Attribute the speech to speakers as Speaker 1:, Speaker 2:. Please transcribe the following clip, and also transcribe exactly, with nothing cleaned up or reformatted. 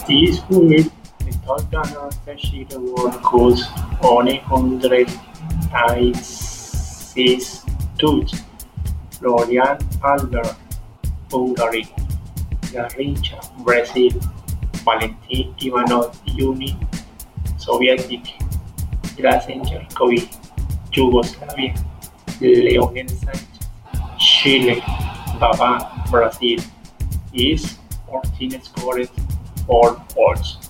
Speaker 1: These fluid method sheet award goes on a hundred ICES tools. Florian Alder, Hungary; Garrincha, Brazil; Valentin Ivanov, Union Soviétique; Glasenko, Yugoslavia; Leonel Sanchez, Chile; Baba, Brazil. East Martinez scored four goals.